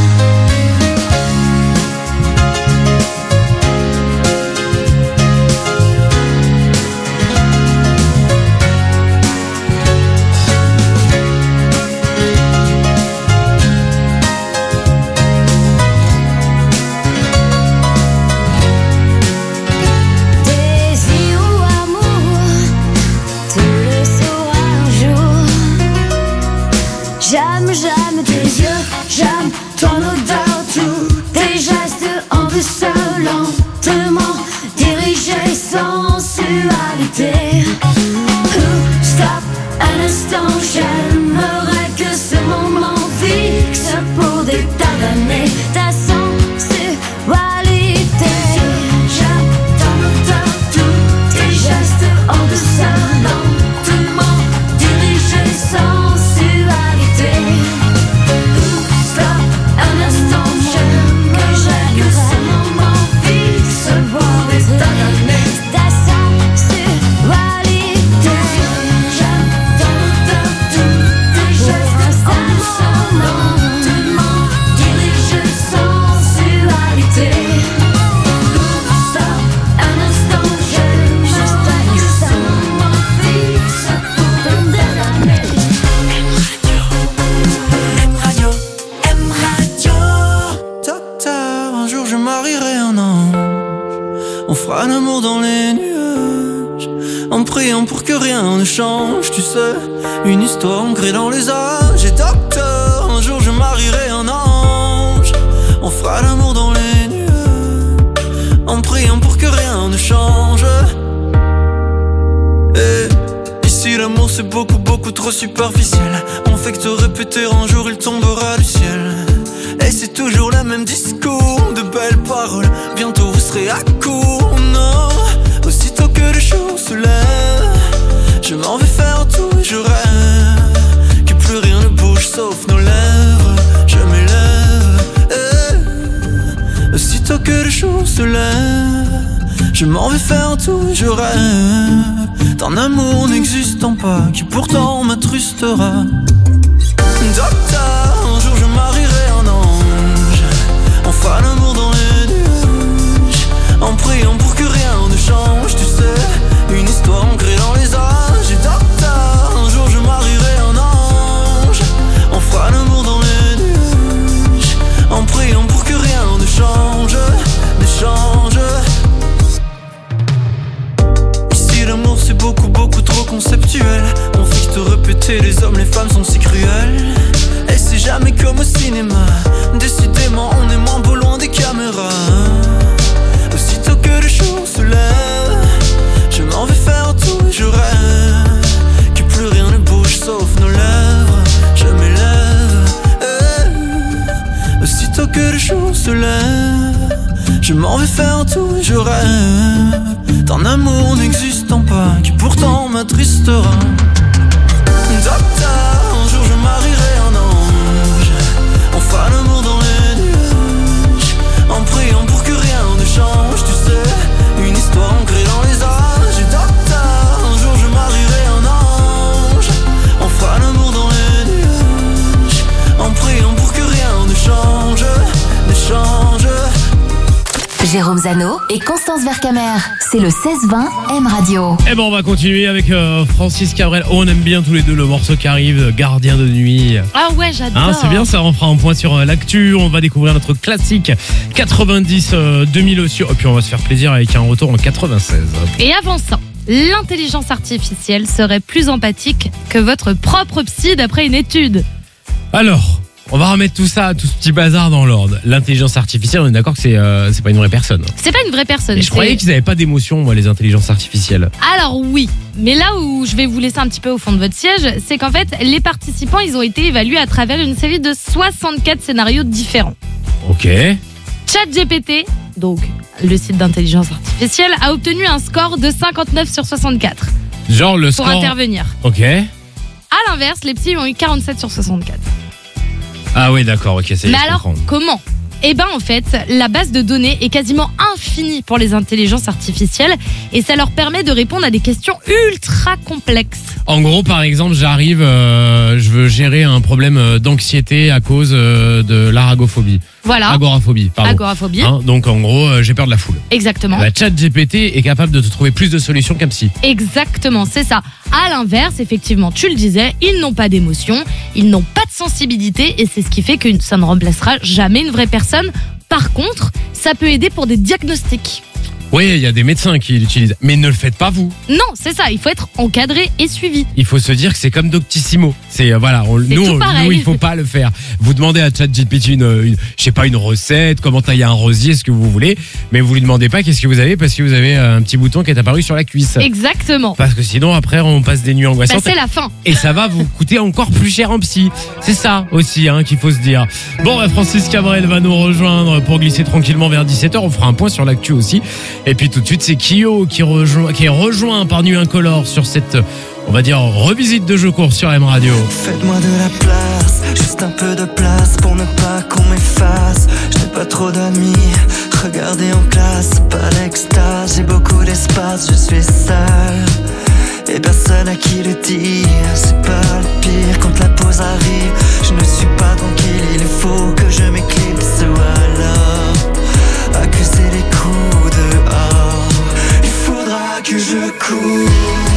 Désir ou amour, tu le sauras un jour. J'aime, j'aime tes yeux, j'aime ton odeur, tous tes gestes en douceur, lentement dirigés, sensualité. Euh, Stop un instant, j'aimerais que ce moment fixe pouvait t'abonner ta sensualité. J'aime ton odeur, tous tes gestes en douceur, lentement dirigés, sensualité. Stop un instant, j'aimerais que ce moment fixe pouvait t'abonner ta sensualité. J'aime ton odeur, tous tes gestes en douceur, lentement dirigés, sensualité. Stop un instant, j'aimerais que ce moment fixe pouvait t'abonner. M Radio, M Radio. Docteur, un jour je marierai un ange. On fera l'amour dans les nuages, en priant pour que rien ne change. Tu sais, une histoire ancrée dans les âges. Et docteur, un jour je marierai un ange. On fera l'amour dans les nuages, en priant pour que rien ne change. Et ici l'amour c'est beaucoup beaucoup trop superficiel. On fait que te répéter un jour il tombera du ciel. Et c'est toujours le même discours, de belles paroles. Bientôt vous serez à court, non. Aussitôt que le jour se lève, je m'en vais faire tout et je rêve que plus rien ne bouge sauf nos lèvres. Je m'élève, eh. Aussitôt que le jour se lève, je m'en vais faire tout et je rêve d'un amour n'existant pas, qui pourtant m'attrustera. Docteur, un jour je marierai histoire ancrée dans les âges. Et docteur, un jour je marierai un ange. On fera l'amour dans les nuages, en priant pour que rien ne change, ne change. Ici l'amour c'est beaucoup beaucoup trop conceptuel. On fixe te répéter, les hommes les femmes sont si cruels. Et c'est jamais comme au cinéma. Décidément on est moins beau loin des caméras. Aussitôt que le jour se lève, je m'en vais faire tout et je rêve que plus rien ne bouge sauf nos lèvres. Je m'élève, eh. Aussitôt que le jour se lève, je m'en vais faire tout et je rêve d'un amour n'existant pas qui pourtant m'attristera. Docteur, un jour je marierai un ange. On fera l'amour dans les nuages, en priant pour que rien ne change. Tu sais, une histoire ancrée dans les âges. Et docteur, un jour je marierai un ange. On fera l'amour dans les nuages, en priant pour que rien ne change, ne change. Jérôme Zano et Constance Vercamer, c'est le seize vingt M Radio. Et bon, on va continuer avec euh, Francis Cabrel. Oh, on aime bien tous les deux le morceau qui arrive, Gardien de nuit. Ah ouais, j'adore. Hein, c'est bien, ça on fera un point sur euh, l'actu. On va découvrir notre classique quatre-vingt-dix euh, deux mille aussi. Et puis on va se faire plaisir avec un retour en quatre-vingt-seize. Et avant ça, l'intelligence artificielle serait plus empathique que votre propre psy d'après une étude. Alors, on va remettre tout ça, tout ce petit bazar dans l'ordre. L'intelligence artificielle, on est d'accord que c'est euh, c'est pas une vraie personne. C'est pas une vraie personne. Et je croyais qu'ils avaient pas d'émotion, moi, les intelligences artificielles. Alors oui, mais là où je vais vous laisser un petit peu au fond de votre siège, c'est qu'en fait, les participants, ils ont été évalués à travers une série de soixante-quatre scénarios différents. Ok. ChatGPT, donc le site d'intelligence artificielle, a obtenu un score de cinquante-neuf sur soixante-quatre. Genre le pour score... intervenir. Ok. À l'inverse, les psys ont eu quarante-sept sur soixante-quatre. Ah oui, d'accord, ok, c'est. Mais alors, comprendre. Comment ? Eh ben en fait, la base de données est quasiment infinie pour les intelligences artificielles et ça leur permet de répondre à des questions ultra complexes. En gros, par exemple, j'arrive, euh, je veux gérer un problème d'anxiété à cause euh, de l'aragophobie. Voilà. Agoraphobie, pardon. Agoraphobie. Hein, donc en gros, euh, j'ai peur de la foule. Exactement. La ChatGPT est capable de te trouver plus de solutions qu'un psy. Exactement, c'est ça. À l'inverse, effectivement, tu le disais, ils n'ont pas d'émotion, ils n'ont pas de sensibilité et c'est ce qui fait que ça ne remplacera jamais une vraie personne. Par contre, ça peut aider pour des diagnostics. Oui, il y a des médecins qui l'utilisent, mais ne le faites pas vous. Non, c'est ça, il faut être encadré et suivi. Il faut se dire que c'est comme Doctissimo. C'est voilà, on, c'est nous, tout pareil. nous, il faut pas le faire. Vous demandez à ChatGPT une, une, je sais pas, une recette, comment tailler un rosier, ce que vous voulez, mais vous lui demandez pas qu'est-ce que vous avez parce que vous avez un petit bouton qui est apparu sur la cuisse. Exactement. Parce que sinon après on passe des nuits angoissantes. Bah, c'est la fin. Et ça va vous coûter encore plus cher en psy. C'est ça aussi hein, qu'il faut se dire. Bon, bah, Francis Cabrel va nous rejoindre pour glisser tranquillement vers dix-sept heures. On fera un point sur l'actu aussi. Et puis tout de suite c'est Kyo qui, rejoint, qui est rejoint par Nuit Incolore sur cette, on va dire, revisite de jeu court sur M Radio. Faites-moi de la place, juste un peu de place pour ne pas qu'on m'efface. Je n'ai pas trop d'amis, regardez en classe, pas l'extase. J'ai beaucoup d'espace, je suis seul et personne à qui le dire. C'est pas le pire quand la pause arrive. Je ne suis pas tranquille, il faut que je m'éclipse ou alors accuser les coups dehors. Il faudra que je cours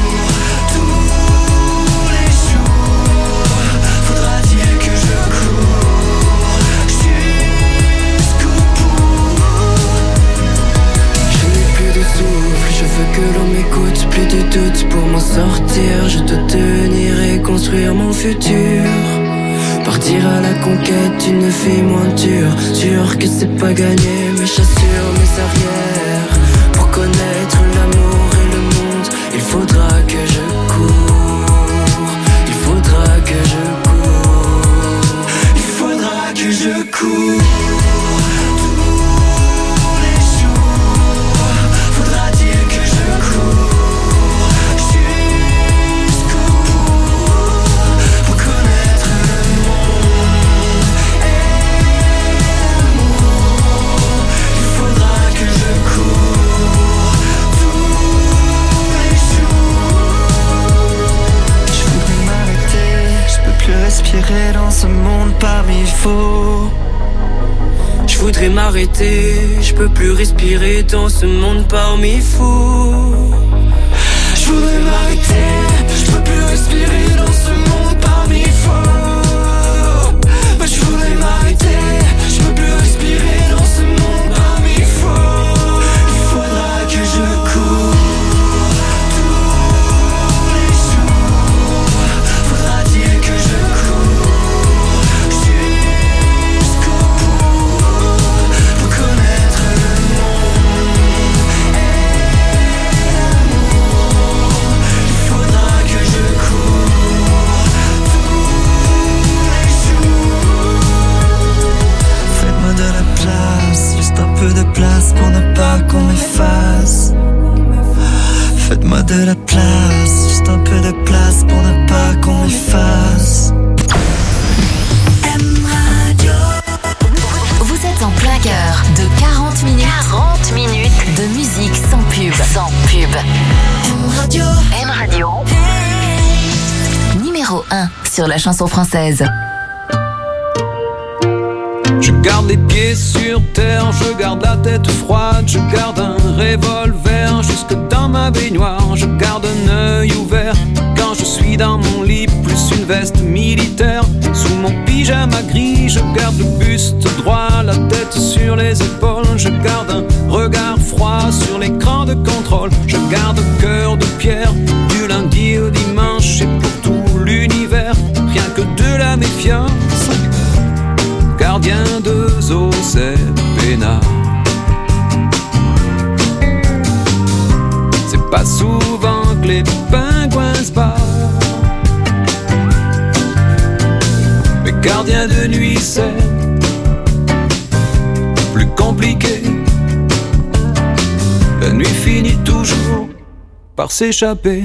tous les jours. Faudra dire que je cours jusqu'au bout. Je n'ai plus de souffle, je veux que l'on m'écoute. Plus de doute pour m'en sortir. Je dois tenir et construire mon futur. Partir à la conquête d'une vie moins dure. Sûr que c'est pas gagné, mes chassures, mes arrières. Pour connaître l'amour et le monde, il faudra que je cours. Il faudra que je cours. Il faudra que je cours. Respirer dans ce monde parmi faux. Je voudrais m'arrêter, je peux plus respirer dans ce monde parmi fous. Je voudrais place pour ne pas qu'on m'efface. Faites-moi de la place, juste un peu de place pour ne pas qu'on m'efface. Vous êtes en plein cœur de quarante minutes. quarante minutes de musique sans pub. Sans pub. M Radio. M Radio. Numéro un sur la chanson française. Je garde les pieds sur terre, je garde la tête froide, je garde un revolver jusque dans ma baignoire, je garde un œil ouvert quand je suis dans mon lit, plus une veste militaire. Sous mon pyjama gris, je garde le buste droit, la tête sur les épaules, je garde un regard froid sur l'écran de contrôle, je garde un cœur de pierre du lundi au dimanche et pour tout l'univers, rien que de la méfiance. Gardien de zoo, c'est peinard. C'est pas souvent que les pingouins se battent, mais gardien de nuit, c'est plus compliqué. La nuit finit toujours par s'échapper.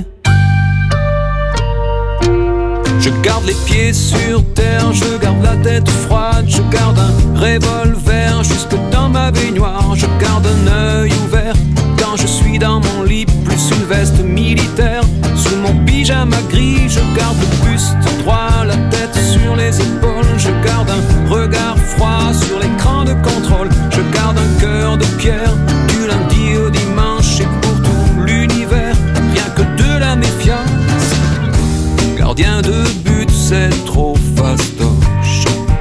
Je garde les pieds sur terre, je garde la tête froide, je garde un revolver jusque dans ma baignoire, je garde un œil ouvert quand je suis dans mon lit, plus une veste militaire. Sous mon pyjama gris, je garde le buste droit, la tête sur les épaules, je garde un regard froid sur l'écran de contrôle, je garde un cœur de pierre du lundi au dimanche et pour tout l'univers, rien que de la méfiance. Gardien de but, c'est trop fastoche.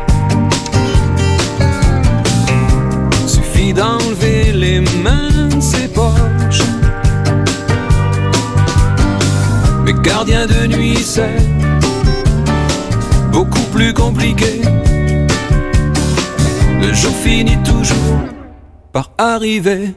Suffit d'enlever les mains de ses poches. Mais gardien de nuit, c'est beaucoup plus compliqué. Le jour finit toujours par arriver.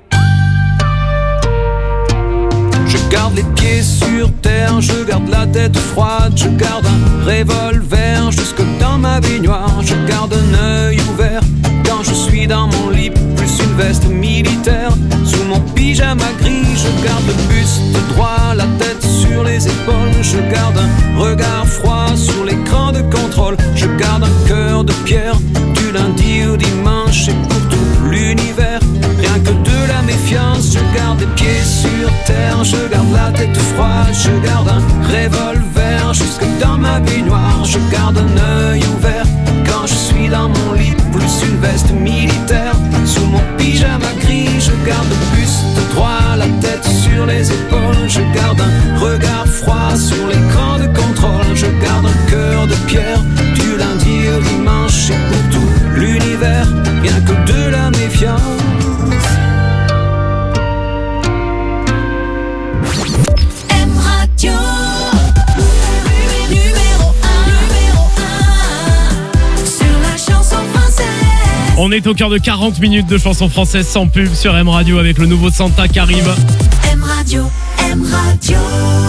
Je garde les pieds sur terre, je garde la tête froide, je garde un revolver jusque dans ma baignoire, je garde un œil ouvert quand je suis dans mon lit, plus une veste militaire. Sous mon pyjama gris, je garde le buste droit, la tête sur les épaules, je garde un regard froid sur l'écran de contrôle, je garde un cœur de pierre du lundi au dimanche et pour tout l'univers, rien que de la méfiance. Je garde les pieds sur terre, je garde la tête froide, je garde un revolver jusque dans ma baignoire, je garde un œil ouvert quand je suis dans mon lit, plus une veste militaire. Sous mon pyjama gris, je garde le buste droit, la tête sur les épaules, je garde un regard froid sur l'écran de contrôle, je garde un cœur de pierre du lundi au dimanche et pour tout l'univers, rien que de la méfiance. M Radio. Numéro un, numéro un sur la chanson française. On est au cœur de quarante minutes de chansons françaises sans pub sur M Radio avec le nouveau Santa qui arrive. M Radio, M Radio.